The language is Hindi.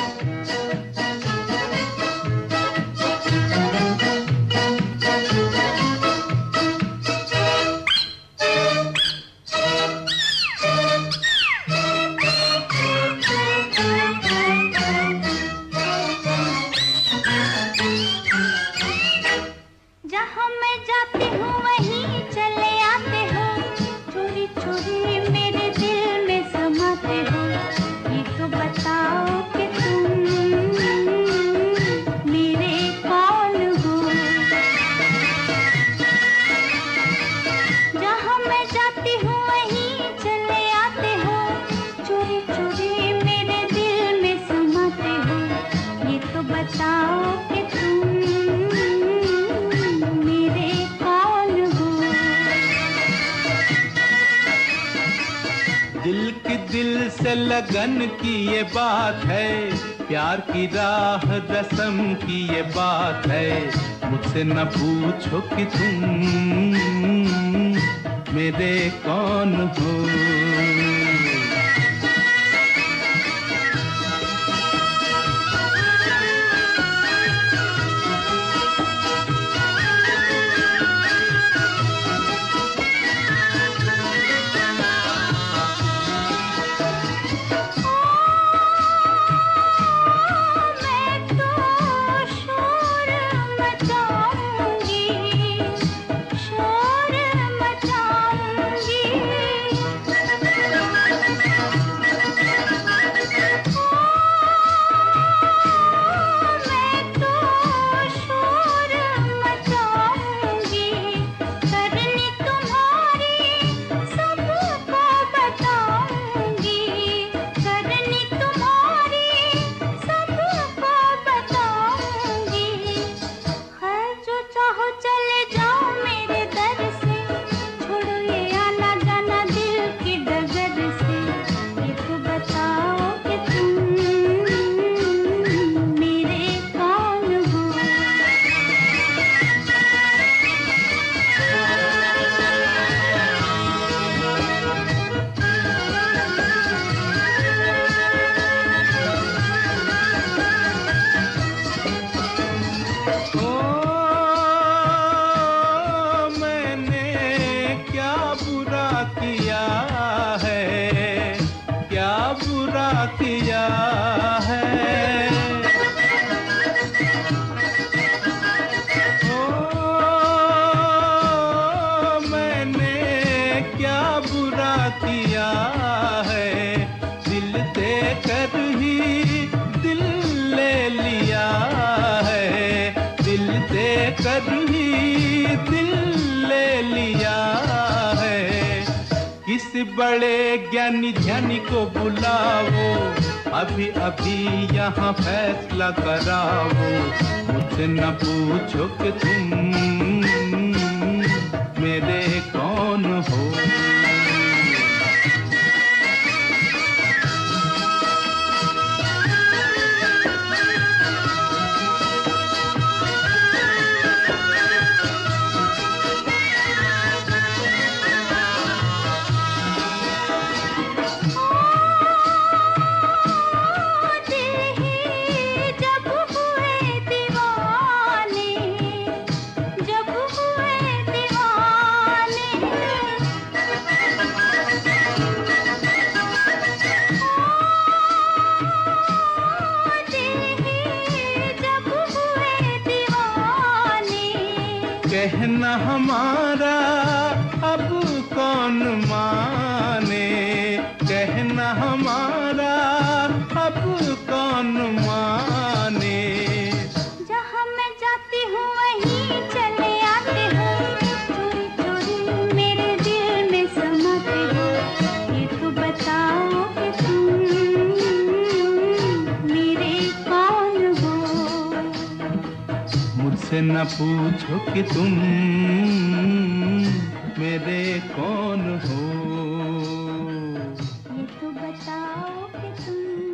जहाँ मैं जाती हूँ वहीं चले आते हो, चोरी चोरी मेरे दिल में समाते हो। ये तो बताओ कि तुम मेरे कौन हो। जहाँ मैं जाती हूँ वहीं चले आते हो, चोरी चोरी मेरे दिल में समाते हो। ये तो बताओ कि तुम दिल की दिल से लगन की ये बात है, प्यार की राह रस्म की ये बात है। मुझसे न पूछो कि तुम मेरे कौन हो। किया है ओ मैंने क्या बुरा किया है, दिल देकर ही दिल ले लिया है, दिल देकर ही दिल ले लिया है। किसी बड़े ज्ञानी ध्यानी को बुलाओ, अभी अभी यहाँ फैसला कराओ। मुझसे न पूछो कि तुम मेरे कौन हो। कहना हमारा अब कौन माने, कहना हमारा अब कौन माने। जहाँ मैं जाती हूँ वहीं चले आते हो, चोरी चोरी मेरे दिल में समाते हो। ये तो बताओ कि तुम मेरे कौन हो। मुझसे न पूछो कि तुम मेरे कौन हो। ये तो बताओ कि तुम